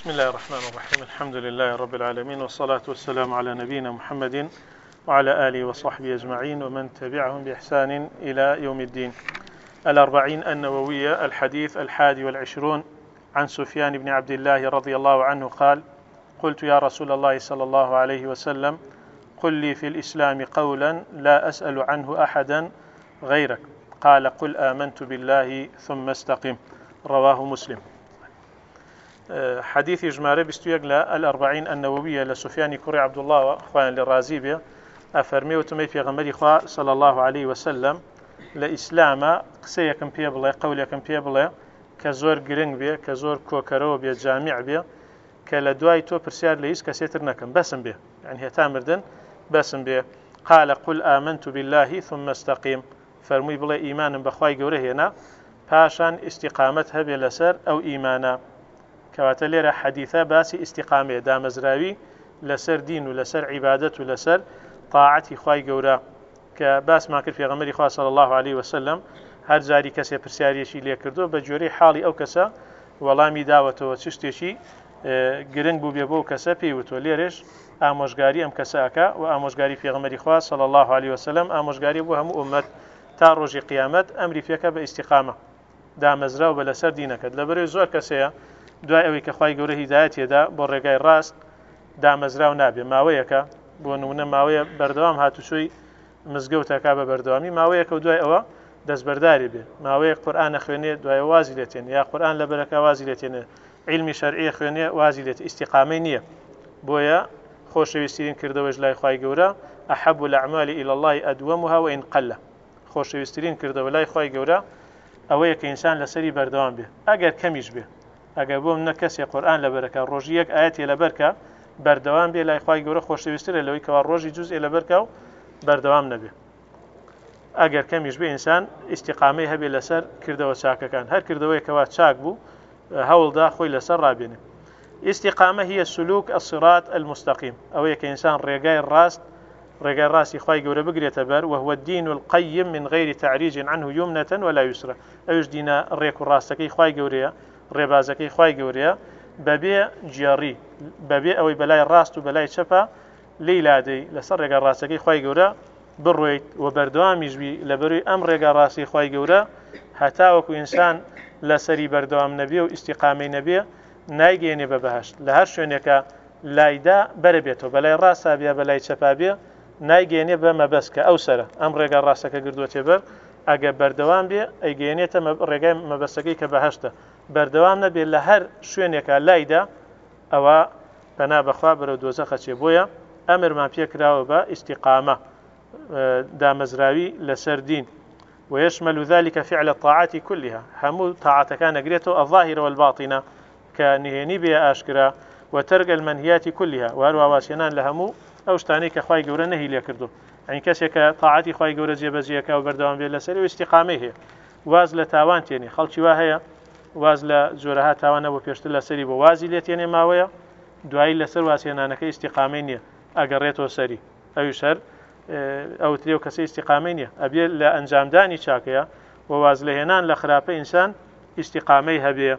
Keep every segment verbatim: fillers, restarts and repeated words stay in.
بسم الله الرحمن الرحيم الحمد لله رب العالمين والصلاة والسلام على نبينا محمد وعلى آله وصحبه أجمعين ومن تبعهم بإحسان إلى يوم الدين. الأربعين النووية، الحديث الحادي والعشرون، عن سفيان بن عبد الله رضي الله عنه قال: قلت يا رسول الله صلى الله عليه وسلم قل لي في الإسلام قولا لا أسأل عنه أحدا غيرك، قال: قل آمنت بالله ثم استقم. رواه مسلم. حديث جمارة بستويق الأربعين النووية لسفيان كري عبد الله وأخوان للرازي بي أفرمي وتمي في غمري خواه صلى الله عليه وسلم لإسلام قسيكم بيبلا قوليكم بيبلا كزور قرنگ بي كزور كوكرو بي جامع بي كالدواي تو برسيار ليس كسيتر نكم بسم بي يعني هي تامردن بسم بي. قال: قل آمنت بالله ثم استقيم. فرمي بلا إيمان بخواي قوره هنا باشان استقامتها بلسر أو إيمانا. كواتە لێرە حەدیثە باسی ئیستیقامەیە، دامەزراوی لەسەر دین و لەسەر عیبادەت و لەسەر طاعەتی خوای گەورە کە باسمان کرد پێغەمبەری خوا صلی الله عليه وسلم هەر جاری کەسێ پرسیارێکی لێ کردو بە جۆرەی حاڵی ئەو کەسە وەڵامی داوەتەوە چ شتێکی گرنگ بوو بێ بۆ کەسە پێیوتوە. لێرەش ئامۆژگاری ئەم کەسەکە و ئامۆژگاری پێغەمبەری خوا صلی الله عليه وسلم ئامۆژگاری بۆ هەموو ئومەت تا ڕۆژی قیامەت ئەمری پێکە بە ئیستیقامە، دامەزراو بە لەسەر دینەکەت. لەبەرەوەی زۆر کەسەیە دوای ئەوەی کە خوای گەورە هیدایەتێدا بۆ ڕێگای ڕاست دامەزراو نابێ، ماوەیەکە بۆ نمونە ماوەیە بەردەوام هاتوچۆی مزگەوتەکە بە بەردەوامی، ماوەیەکە و دوای ئەوە دەستبەرداری بێ، ماوەیە قورئان خوێنێ دوای وازی لێتێنێ، یا قورئان لەبەرەکە وازی لێتێنێ، عیلمی شەرعی خوێنێ وازی لێت، ئیستیقامەی نییە. بۆیە خۆشەویستترین کردەوەش لای خوای گەورە ئەحەب الأعمال إلى الله أدومها وإن قل. خۆشەویستترین کردەوە لای خوای گەورە ئەوەیە کە ئینسان لەسەری بەردەوام بێ، ئەگەر کەمیش بێ. ئەگەر بۆ منە کەسێ قورئان لەبەرەکە ڕۆژی یەک ئاەتێ لەبەرکە بەردەوام بێ، لای خوای گەورە خۆشەویستترە لەوەی کەوا ڕۆژی جوزئێ لەبەرکە و بەردەوام نەبێ. ئەگەر کەمیش بێ ئینسان ئیستیقامەی هەبێ لەسەر کردەوە چاکەکان، هەر کردەوەیەکەوا چاک بوو هەوڵدا خۆی لەسەر ڕابێنێ. ئیستیقامە هي سلوك الصراط المستقيم، ئەوەیە کە ئینسان ڕێگای ڕاست ڕێگای ڕاستی خوای گەورە بگرێتە بەر، وهو الدين القيم من غير تعريج عنه يمنة ولا يسرى. ئەوش دینە ڕێک و ڕاستەکەی خوای گەورەیە، ڕێبازەکەی خوای گەورەیە، بەبێ جیاڕی، بەبێ ئەوەی بەلای ڕاست و بەلای چەپە لەیلادەی لەسەر ڕێگا ڕاستەکەی خوای گەورە بڕۆیت و بەردەوامیشبی لەبەروی ئەم ڕێگا ڕاستی خوای گەورە هەتاوەکو ئینسان لەسەری بەردەوام نەبێ و ئیستیقامەی نەبێ نایگەێنێ بە بەهەشت. لە هەر شوێنێکە لایدا بەرە بێتەوە، بەلای ڕاستە بێ بەلای چەپا بێ نایگەێنێ بە مەبەست کە ئەو سەرە ئەم ڕێگا ڕاستەکە گردووەتێ بەر. ئەگە بەردەوام بێ ئەیگەێنێتە ڕێگای مەبەستەکەی کە بەهەشتە. بەردەوام نەبێت لە هەر شوێنێکە لایدا ئەوە پەنا بەخوا بەرەو دۆزەخە چێ. بۆیە ئەمرمان پێکراوە بە ئیستیقامە، دامەزراوی لەسەر دین. ويشمل ذلك فعل الطاعات كلها، هەموو تاعاتەکان ئەگرێتەوە الظاهرة والباطنة کە نهێنی بێ ئاشکرا، وترك المنهيات كلها، وهروە واسێنان لە هەموو ئەو شتانەی کە خوای گەورە نەهی لێ کردو. ئەین کەسێک کە تاعاتی خوای گەورە جێبەجێەکە و بەردەوام بێت لەسەری و ئیستیقامەی هەیە، واز لە تاوان تێنێ. خەڵکی وا هەیە واز لە جۆرەها تاوانە بۆ پێشتر لەسەری بۆ وازی لێ تێنێ ماوەیە، دوایی لەسەر واسێنانەکە ئیستیقامەی نییە، ئەگەڕێتەوە سەری، ئەویش هەر ئەوترێ و کەسە ئیستیقامەی نییە. ئەبێ لە ئەنجامدانی چاکەیە و واز لە هێنان لە خراپە ئینسان ئیستیقامەی هەبێ.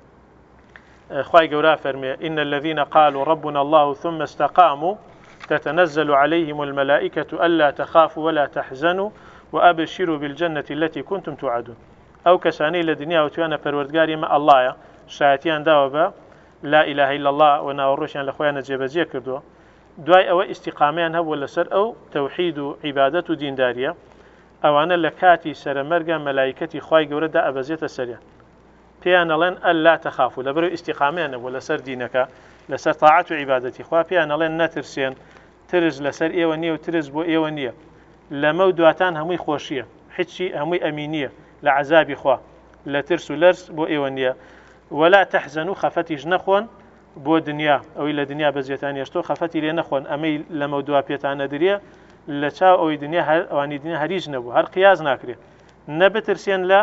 خوای گەورە فەرمێ: إن الذين قالوا ربنا الله ثم استقاموا تتنزل عليهم الملائكة ألا تخافوا ولا تحزنوا وأبشروا بالجنة التي كنتم توعدون. ئەو کەسانەی لە دنیا وتوانە پەروەردگاری مە ئەڵڵایە، شایەتیان داوە بە لا إله إلا الله و ناوەڕۆشیان لە خۆیانە جێبەجێ کردووە، دوای ئەوە ئیستیقامیان هەبووە لەسەر ئەو تەوحید و عیبادەت و دینداریە، ئەوانە لە کاتی سەرەمەرگە مەلایکەتی خوای گەورەدا ئەبەزێتە سەریان، پێیان ئەڵێن ئەللا تەخافوا، لەبەرەوەی ئیستیقامیان هەبووە لەسەر دینەکە، لەسەر تاعات و عیبادەتی خوا، پێیان ئەڵێن نەترسێن، ترس لەسەر ئێوە نییە و ترس بۆ ئێوە نییە، لەمە و دواتان هەمووی خۆشیە، هیچی هەمووی ئەمینیە لە عەزابی خوا، لە ترس و لەرس بۆ ئێوە نییە. ولا تحزنوا، خەفەتیش نەخۆن بۆ دنیا، ئەوەی لە دنیا بەجێتان هێشتۆ خەفەتی لێ نەخۆن، ئەمەی لەمە و دوا پێتان نەدرێ لە چاو ئەوەی دنیا ئەوانی دنیا هەریج نەبوو، هەر قیاز ناکرێت. نەبترسێن لە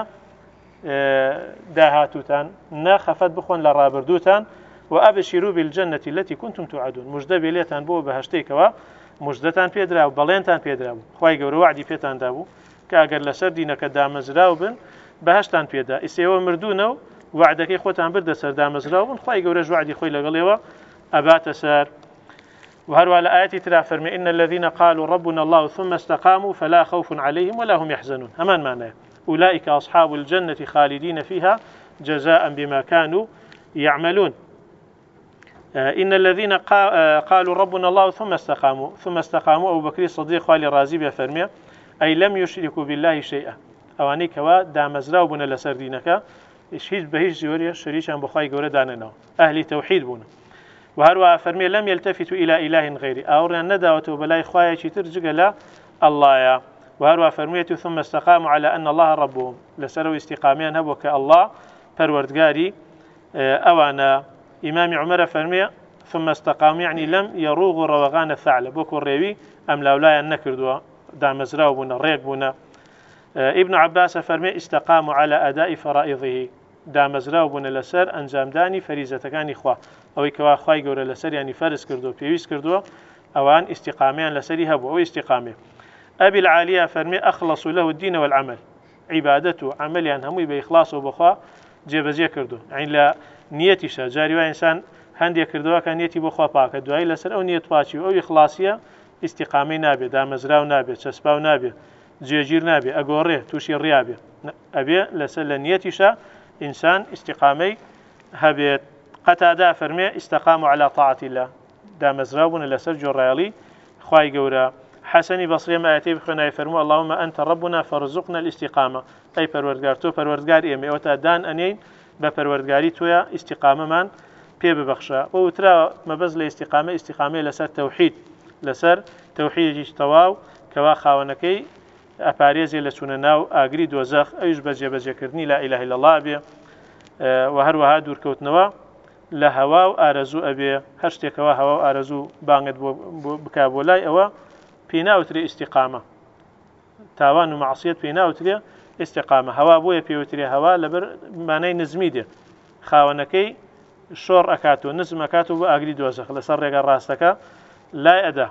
داهاتوتان، نە خەفەت بخۆن لە ڕابردووتان. وأبشروا بالجنة التي كنتم توعدون، مژدە بێ لێتان بۆ بەهەشتێکەوە مژدەتان پێدرا و بەڵێنتان پێدرا بوو، خوای گەورە وعدی پێتان دابوو کە ئەگەر لەسەر دینەکە دامەزراو بن بەهەشتان پێدا. ئێستا ئێوە مردوونە و وعدەکەی خۆتان بردە سەر دامەزراون خوای گەورە وعدی خۆی لەگەڵێەوە ئەباتە سەر. وهروە لە ئاەتی ترا فەرمێ إن الذين قالوا ربنا الله ثم استقاموا فلا خوف عليهم ولا هم يحزنون همان معناه أولئك أصحاب الجنة خالدين فيها جزاء بما كانوا يعملون. إن الذين قالوا ربنا الله ثم استقاموا ثم استقاموا أبو بكر الصديق خالي الرازي بفرمي أي لم يشركوا بالله شيئا أواني كوا دامزراو بنا لسر دينك هیچ بە هیچ جۆرێ شەریکیان بۆ خوای گەورە دانێنەوە ئەهلی تەوحید بوون. وهروە فەرمێ لەم يلتفتوا إلى إله غيري ئاوڕیان نەداوەتەوە بەلای خوایەکی تر جگە لە ئەڵڵایە. وهروە فەرمێت ثم استقاموا على أن الله ربهم لەسەرەوە استقامیان هەبووە کە ئەڵڵا پەروەردگاری ئەوانە. إمام عمر فەرمێ ثم استقاموا يعني لم يروغوا روغان الثعلب بۆ ڕێوی ئەم لاولایان نەکردووە دامەزراو بوونە ڕێک بوونە. ابن عباس فەرمێ استقاموا على أداء فرائضه دامەزراو بوونە لەسەر ئەنجامدانی فەریزەتەکانی خوا ئەوەی کەوا خوای گەورە لەسەریانی فەرز کردو پێویست کردووە ئەوان استقامیان لەسەری هەبوو ئەوەی استقامێ. أبي العالية فەرمێ أخلصوا له الدين والعمل عیبادەت و عملیان هەمووی بە ئیخلاص و بەخوا جێبەجێ کردو عین لە نیەتیشە جاری وای ئینسان هەندێک کردەوە کە نیەتی بۆ خوا پاکە دوایی لەسەر ئەو نیەت پاچی و ئەو ئیخلاسیە استقامەی نابێت دامەزراو نابێت چەسپاو نابێت جێگیر نابێ ئەگۆڕێ تووشی ڕیابێ ئەبێ لەسەر لە نیەتیشە ئینسان استقامەی هەبێت. قەتادا فەرمێ استقاموا على طاعة الله دامەزراو بوون لەسەر جۆڕایەڵی خوای گەورە. حەسەنی بەسری ئەم ئاەتەی بخوێنای فەرموو اللهم أنت ربنا فارزقنا الاستقامة ئەی پەروەردگار تۆ پەروەردگار ئێمە ئەوە تا دان ئەنێین بە پەروەردگاری تۆیە استقامەمان پێ ببەخشە. بۆ وترا مەبەست لە استقامە استقامەی لەسەر تەوحید لەسەر تەوحیدێکی تەواو کەوا خاوەنەکەی ئەپارێزێ لە چوونە ناو ئاگری دۆزەخ ئەویش بە جێبەجێکردنی لا ئیلاهە ئیللا الله بێ و هەروەها دوورکەوتنەوە لە هەوا و ئارەزوو ئەبێ هەر شتێکەوە هەوا و ئارەزوو بانگت بکا بۆ لای ئەوە پێی ناوترێ استقامە تاوان و معسیەت پێی ناوترێ استقامە. هەوا بۆیە پێوترێ هەوا لەبەر مانای نزمی دێ خاوەنەکەی شۆڕ ئەکاتەوە نزم ئەکاتەوە بۆ ئاگری دۆزەخ لەسەر ڕێگە ڕاستەکە لای ئەدا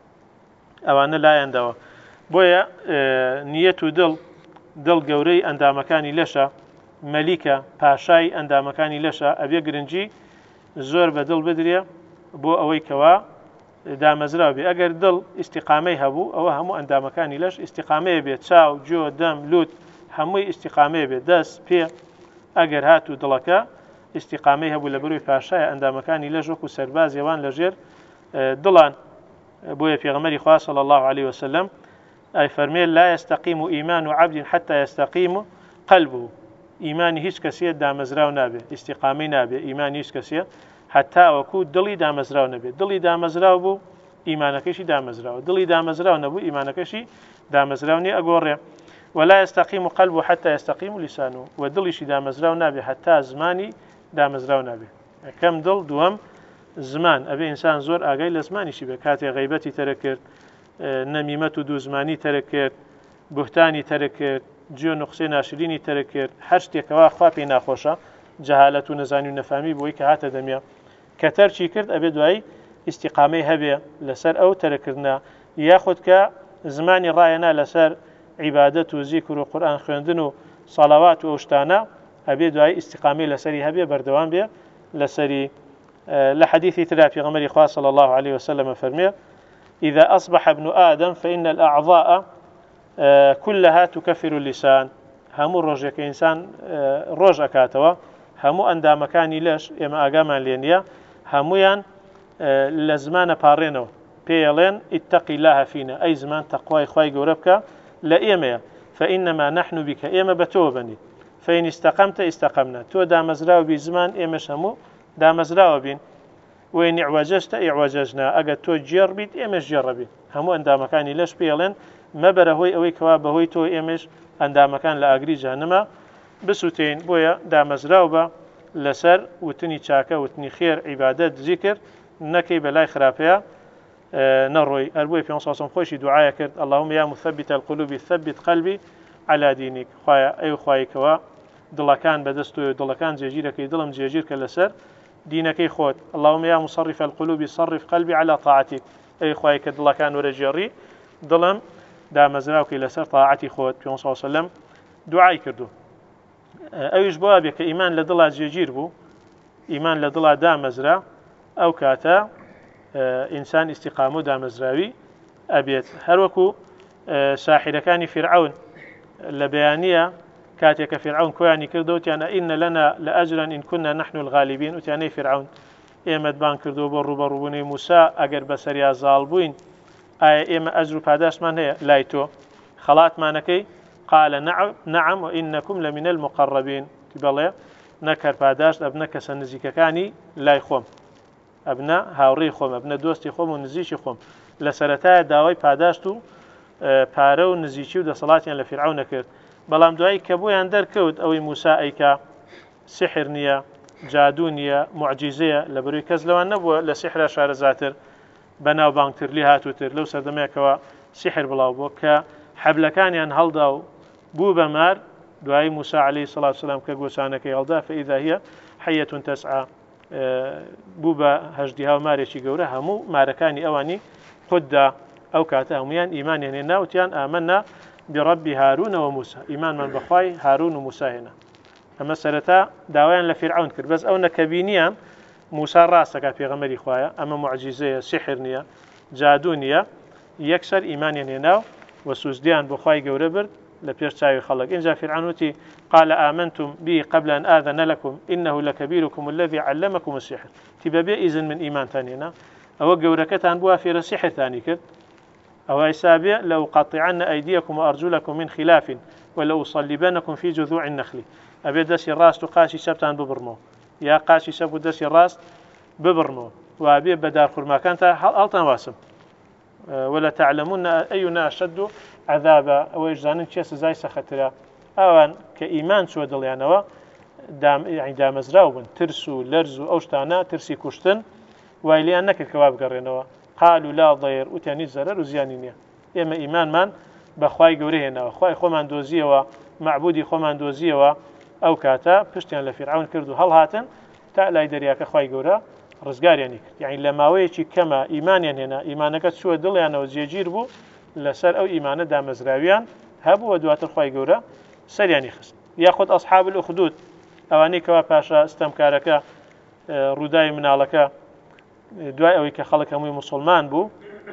ئەوانە لایەندەوە. بۆیە نیەت و دڵ دڵ گەورەی ئەندامەکانی لەشە مەلیکە پاشای ئەندامەکانی لەشە ئەبێ گرنگی زۆر بە دڵ بدرێ بۆ ئەوەی کەوا دامەزراو بێ. ئەگەر دڵ استقامەی هەبوو ئەوە هەموو ئەندامەکانی لەش استقامەیە بێت چاو جۆ دەم لوت هەمووی استقامەیە بێت دەست پێ ئەگەر هات و دڵەکە استقامەی هەبوو لە بەروی پاشایە ئەندامەکانی لەش وەکو سەربازیەوان لەژێر دڵان. بۆیە پێغەمبەری خوا صلی الله عليه وسلم أي فرمي لا يستقيم إيمان عبد حتى يستقيم قلبه إيماني هيش كسية دامزراو نابي استقامي نابي إيماني هيش كسية حتى وكو دلي دامزراو نابي دلي دامزراو بو إيمانكشي دامزراو دلي دامزراو نبو إيمانكشي دامزراوني أقوري. ولا يستقيم قلبه حتى يستقيم لسانه ودلي شي دامزراو نابي حتى زماني دامزراو نابي. كم دل دوم زمان أبي إنسان زور أجاي لزماني شي بكاتي غيبتي تركت نەمیمەت و دووزمانی تەرک کرد بوهتانی تەرک کرد جێ نوقسەی ناشرینی تەرک کرد هەر شتێکەوە خوا پێی ناخۆشە جەهالەت و نەزانی و نەفامی بۆی کە هاتە دەمێ کە تەرکی کرد ئەبێ دوایی استیقامەی هەبێ لەسەر ئەو تەرکردنە یاخود کە زمانی ڕایەنا لەسەر عیبادەت و زیکر و قورئان خوێندن و سەڵاوات و ئەو شتانە ئەبێ دوایی استیقامەی لەسەری هەبێ بەردەوام بێ لەسەری. لە حەدیثی ترا پێغەمبەری خوا صلی الله عليه وسلم فەرمێ إذا أصبح ابن آدم فإن الأعضاء كلها تكفر اللسان همو روجك إنسان روج أكاتوا همو أندام كاني ليش إما أقامان لينيا همويان لزمان بارينو بيلين اتقي الله فينا أي زمان تقوى إخوائي قربك لإيميا فإنما نحن بك إيما بتوبني فإن استقمت استقمنا تو دامزراو بزمان إيما شمو دامزراو بين وين اعوججت اعوججنا اجا تو جربت امش جربت همو اندامكاني ليش بيلن ما برهوي اوي كوا بهوي تو امش اندامكان لاغري جهنم بسوتين بويا دامزراوبا لسر وتني چاكا وتني خير عبادات ذكر نكي بلاي خرافيا اه نروي البوي في نصاصم خوشي دعاء كرد اللهم يا مثبت القلوب ثبت قلبي على دينك خويا اي خويا كوا دلكان بدستو دلكان جيجيرك دلم جيجيرك لسر دينك خود اللهم يا مصرف القلوب صرف قلبي على طاعتك أي خواهي كدلا كان ورجاري ظلم دامزراوك إلى سر طاعتي خود في صلى الله عليه وسلم دعاء كردو ئەویش بۆ بێ کە ئیمان لە دڵا جێگیر بوو، ئیمان لە دڵا دامەزرا، ئەو کاتە ئینسان ئیستیقام و دامەزراوی ئەبێت. هەروەکو ساحیرەکانی فرعون لە بەیانیە کاتێکە فرعون کۆیانی کردەوە وتیانە ئینە لەنا لە ئەجرن ئین کونە نحن الغالیبین، وتیانەی فرعون ئێمەت بان کردو بۆ ڕوبەڕووبوونەی موسا ئەگەر بەسەریا زاڵ بووین ئایا ئێمە ئەجر و پاداشمان هەیە لای تۆ خەڵاتمانەکەی؟ قال نعم وإنكم لمن المقربين بەڵێ نەکەر پاداشت ئەبنە کەسە نزیکەکانی لای خۆم، ئەبنە هاوڕێی خۆم، ئەبنە دۆستی خۆم و نزیکی خۆم. لە سەرەتایە داوای پاداشت و پارە و نزیکی و دەسەڵاتیان لە فرعون نەکرد، بەڵام دوایی کە بۆیان دەرکەوت ئەوەی موسا ئەیکا سحر نییە، جادو نییە، معجیزەیە، لە بەروی کەس لەوان نەبووە لە سحرە شارەزاتر بەناو بانگتر لی هاتووتر لەو سەردەمەیەکەوە سحر بڵاو بووە کە حەبلەکانیان هەڵدا و بوو بە مار. دوای موسا عەلەیهی سەڵات وسەلام کە گۆچانەکەی هەڵدا فەئیذا هیە حەیەة تەسعا بوو بە هەژدیها و مارێکی گەورە، هەموو مارەکانی ئەوانی خوددا ئەو کاتە هەمویان ئیمانیان هێنا وتیان ئامەنا بڕەبی هارون و موسا، ئیمانمان بەخوای هارون و موسا هێنا. ئەمە سەرەتا داوایان لە فرعون کرد، بەس ئەو نەکەبینیان موسا ڕاستەکە پێغەمبەری خوایە، ئەمە معجیزەیە، سحر نییە، جادو نییە، یەکسەر ئیمانیان هێنا و سوزدیان بۆ خوای گەورە برد لە پێش چاوی خەڵک. اینجا فرعون وتی قال آمنتم به قبل أن آذن لكم إنه لكبيركم الذي علمكم السحر، تبى إذن من إيمان تانينا أو جوركتان بوا في السحر تاني كد أو حسابه لو قطعن أيديكم وأرجلكم من خلاف ولو صلبنكم في جذوع النخل، أبي دسي الراس تقاشي سبتان ببرمو يا قاشي سبو دسي الراس ببرمو وأبي بدار خرما كانت ألطن واسم ولا تعلمون أينا أشد عذابا أو إجزانن كيس زي سخترا أوان كإيمان سوى دليانوا دام يعني دامزراوبن ترسو لرزو أوشتانا ترسي كشتن وإلي أنك الكواب قرينوا قالوا لا ضير وتاني زرر وزيانينيا إما إيمان من بخواي قوريهنا وخواي خومان دوزيوا معبودي خومان دوزيوا أو كاتا بشتيان لفرعون كردو هل هاتن تألاي درياك خواي قورا رزقار يعني يعني لما ويشي كما إيمان هنا إيمانك سوى دليانا وزيجير بو لسر أو إيمان دامزراويان هبو ودوات الخواي قورا سر يعني خس ياخد أصحاب الأخدود أواني كوا باشا استمكارك روداي منالك دوای ئەوەی کە خەڵک هەمووی مسلمان بوو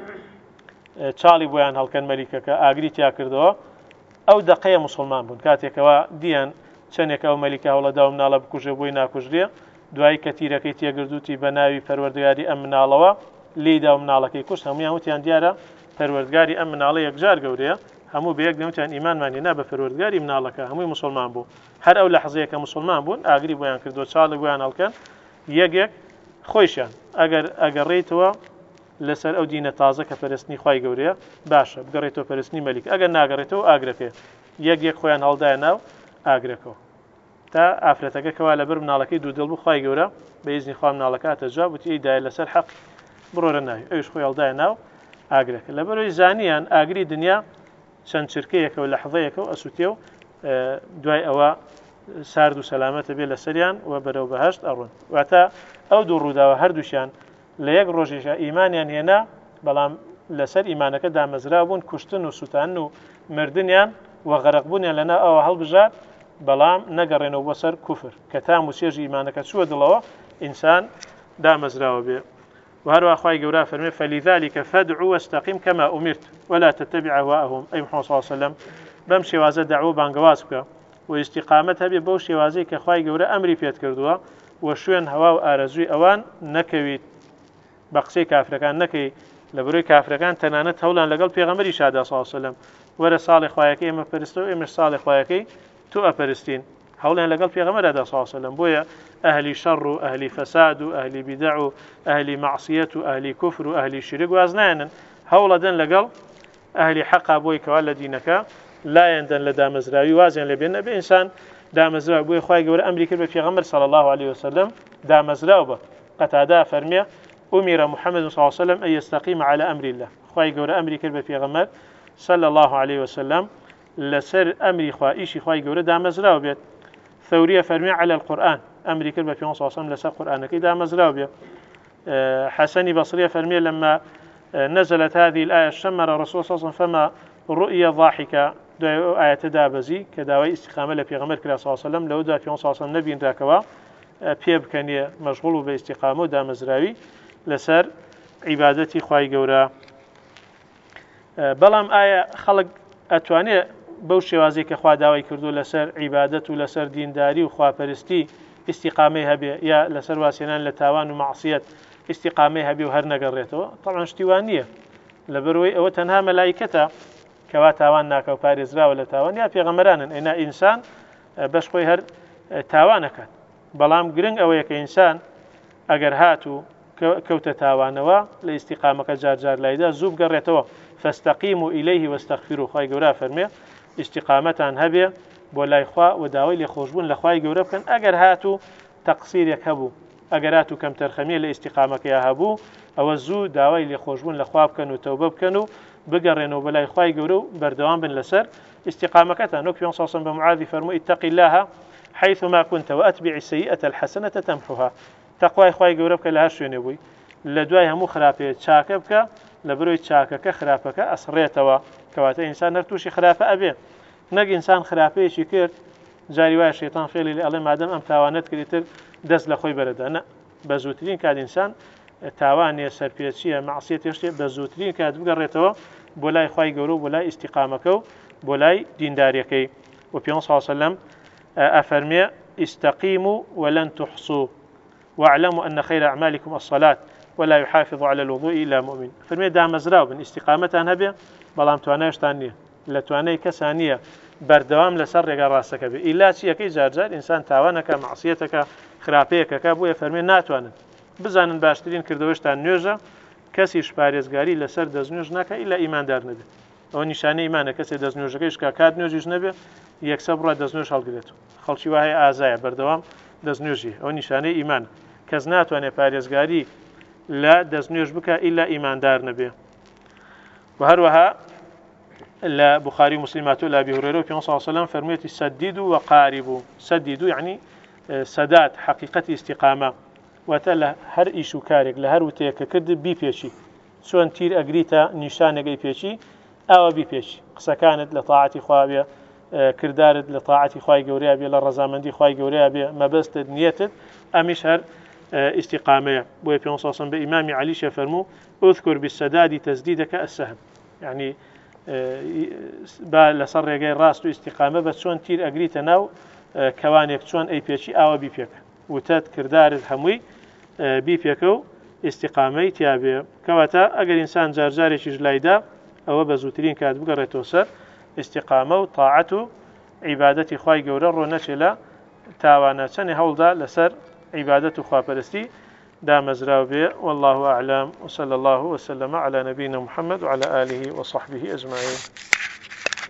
چاڵی بۆیان هەڵکەن مەلیکەکە ئاگری تیا کردەوە ئەو دقەیە مسلمان بوون کاتێکەوە دیان چەندێک ئەو مەلیکە هەوڵەدا و مناڵە بکوژێ بۆی ناکوژرێ دوای کە تیرەکەی تێگردووتی بە ناوی پەروەردگاری ئەم مناڵەوە لێدا و مناڵەکەی کوشت هەمویان وتیان دیارە پەروەردگاری ئەم مناڵە یەکجار گەورەیە هەموو بەیەک دەوتیان ئیمانمان هێنا بە پەروەردگاری مناڵەکە هەمووی مسلمان بوو هەر ئەو لەحزەیە کە مسلمان بوون ئاگری بۆیان کردووە چاڵی بۆیان هەڵکەن یەکێک خۆیشان ئەگەر ئەگەڕێیتەوە لەسەر ئەو دینە تازە کە پەرستنی خوای گەورەیە باشە بگەڕێتەوە پەرستنی مەلیک ئەگەر ناگەڕێتەوە ئاگرەکەی یەک یەک خۆیان هەڵدایە ناو ئاگرەکەەوە تا ئافرەتەکە کەوا لەبەر مناڵەکەی دوودڵ بوو خوای گەورە بە ئیزنی خوا مناڵەکە هاتەجا وتی ئەیدایە لەسەر حەق بڕۆرە ناوی ئەویش خۆی هەڵدایە ناو ئاگرەکە لەبەرەوەی زانیان ئاگری دنیا چەند چرکەیەکە و لەحظەیەکە و ئەسووتێ و دوای ئەوە سارد و سەلامەتە بێ لەسەریان و بەرەو بەهەشت ئەڕۆن واتە ئەو دوو ڕووداوە هەردووشیان لە یەک ڕۆژێشە ئیمانیان هێنا بەڵام لەسەر ئیمانەکە دامەزرا بوون کوشتن و سووتان و مردیان و غەرقبوونیان لەنا ئەوە هەڵبژات بەڵام نەگەڕێنەوە بۆ سەر کوفر کە تام و سێژی ئیمانەکە چووە دڵەوە ئینسان دامەزراوە بێ وهروە خوای گەورە فەرمێ فەلیذالکە فەدع واستەقیم کەما ئومیرت ولا تتبع أهواءهم ئەی محەممەد صلی الله علیه وسلم بەم شێوازە دەعوە بانگەواز بکە و استیقامەت هەبێ بەو شێوازەی کە خوای گەورە ئەمری پێت کردووە و شوێن هەوا و ئارەزووی ئەوان نەکەویت بە قسەی کافرەکان نەکەی لە بەرۆی کافرەکان تەنانەت هەوڵان لەگەڵ پێغەمبەری شادا صلی الله علیه وسلم وەرە ساڵی خوایەکەی ئێمە پەرستەوە ئێمەش ساڵی خوایەکەی تۆ ئەپەرستین هەوڵیان لەگەڵ پێغەمبەردا صلی الله علیه وسلم بۆیە ئەهلی شەڕ و ئەهلی فەساد و ئەهلی بیدع و ئەهلی مەعسیەت و ئەهلی کوفر و ئەهلی شرک واز نایەنن هەوڵەدەن لەگەڵ ئەهلی حەقا بۆی کەوا لە دینەکە لایەندەن لە دامەزراوی وازیان لێبێن نەبێ ئینسان دامەزراو بۆی خوای گەورە ئەمری کرد بە پێغەمبەر صلی الله علیه وسلم دامەزراو بە قەتادا فەرمێ أمر محمد صلى الله عليه وسلم أن يستقيم على أمر الله خواهي قورا أمري كربة في غمر صلى الله عليه وسلم لسر أمري خوا إيشي خواهي قورا دامزراو بيت ثورية فرمي على القرآن أمري كربة في صلى الله عليه وسلم لسر قرآن كي دامزراو بيت حسني بصرية فرمي لما نزلت هذه الآية شمر رسول صلى الله عليه وسلم فما رؤية ضاحكة دوای ئەو ئاەتە دابەزی کە داوای ئیستیقامە لە پێغەمبەر کرا صلی الله علیه و سلم لەو دا پێ صلی الله علیه و سلم نەبینراکەوە پێ بکەنێ مەشغوڵ و بە ئیستیقامە و دامەزراوی لەسەر عیبادەتی خوای گەورە. بەڵام ئایا خەڵک ئەتوانێت بەو شێوازەی کە خوا داوای کردو لەسەر عیبادەت و لەسەر دینداری و خواپەرستی ئیستیقامەی هەبێ یا لەسەر واسێنان لە تاوان و مەعسیەت ئیستیقامەی هەبێ و هەر نەگەڕێتەوە؟ طبعاً شتیوان نییە، لەبەرەوەی ئەوە تەنها مەلایکەتە کەوا تاوان ناکە و پارێزراوە لە تاوان، یا پێغەمبەرانن. ئێنا ئینسان بەش خۆی هەر تاوانەکات، بەڵام گرنگ ئەوەیە کە ئینسان ئەگەر هاتوو کەوتە تاوانەوە لە ئیستیقامەکە جارجار لایدا زوو بگەڕێتەوە. فاستقیموا إليه واستغفروه. خوای گەورە فەرمێ ئیستیقامەتان هەبێ بۆ لای خوا و داوای لێخۆشبوون لە خوای گەورە بکەن. ئەگەر هاتوو تەقسیرێک هەبوو، ئەگەر هاتوو کەم تەرخەمیە لە ئیستیقامەکەیە هەبوو، ئەوە زوو داوای لێخۆشبوون لە خوا بکەن و تەوبە بکەن و بگەڕێنەوە بە لای خوای گەورە و بەردەوام بن لەسەر استقامەکەتان. وەک پێ سەڵسەم بە معاذی فەرمووی اتقی الله حيثما كنت وأتبع السيئة الحسنة تمحوها. تقوای خوای گەورە بکە لە هەر شوێنێ بووی، لە دوای هەموو خراپەیە چاکە بکە، لە بەرۆی چاکەکە خراپەکە ئەسڕێتەوە. کەواتە ئینسان هەر تووشی خراپە ئەبێ، نەک ئینسان خراپەیەکی کرد جاری وایە شەیتان فێڵی لێ ئەڵێ مادەم ئەم تاوانەت کردیتر دەست لە خۆی بەرەدا. نە، بە زووترین کات ئینسان تاوانێ سەرپێچیە مەعسیەت شتێ بە زووترین کات بگەڕێتەوە بۆ لای خوای گەورە و بۆ لای ئیستیقامەکە و بۆ لای دینداریەکەی. و پێ صلی الله علیه و سلم ئەفەرمێ استقیموا ولن تحصوا واعلموا أن خير أعمالكم الصلاة ولا يحافظ على الوضوء إلا مؤمن. فرمي دامەزراو بن، ئیستیقامەتان هەبێ، بەڵام توانایشتان نییە، لە توانای کەسان نییە بەردەوام لەسەر ڕێگا ڕاستەکە بێ. ئیلا چیەکەی جارجار ئینسان تاوانەکە، مەعسیەتەکە، خراپەیەکەکە، بۆیە فەرمێ ناتوانن. بزانن باشترین کردەوەشتان نوێژە، کەسیش پارێزگاری لەسەر دەستنوێژ ناکە ئیلا ئیماندار نەبێت. ئەوە نیشانەی ئیمانە، کەسێ دەستنوێژەکەیش کە کات نوێژیش نەبێ یەکسەر بڕات دەستنوێژ هەڵگرێتەوە. خەڵکی وایە ئازایە بەردەوام دەستنوێژی، ئەوە نیشانەی ئیمانە. کەس ناتوانێت پارێزگاری لە دەستنوێژ بکە ئیلا ئیماندار نەبێ. و هەروەها لە بوخاری و مسلمات و لە ئەبی هورەیرە پێ صلی الله علیه و سلم فەرموویەتی سەدیدوا وقاربوا. سەدیدوا یعنی سەدات، حەقیقەتی ئیستیقامە، واتە لە هەر ئیش و کارێک لە هەر وتەیەک کە کرد بیپێچی. چۆن تیر ئەگریتە نیشانێکی پێچی، ئەوە بیپێچی. قسەکانت لە تاعەتی خوا بێ، کردارت لە تاعەتی خوای گەورەیە بێ، لە ڕەزامەندی خوای گەورەیە بێ، مەبەستت نیەتت ئەمیش هەر استقامة. بوي في نصوصا بإمام علي شفرمو أذكر بالسداد تسديدك السهم، يعني با لسر رجال راس استقامة بس شون تير أجريت ناو كوانيك شون أي بيشي أو بي بيك وتات كردار الهموي بي بيكو استقامة تيابي كواتا أجر إنسان جار جاري شجلايدا أو بزوترين كاد بقرة توسر استقامة وطاعته عبادة خواي جورر ونشلا تاوانا سنة هولدا لسر عبادة خواپەرستی دامەزراو بێ. والله أعلم وصلى الله وسلم على نبينا محمد وعلى آله وصحبه أجمعين.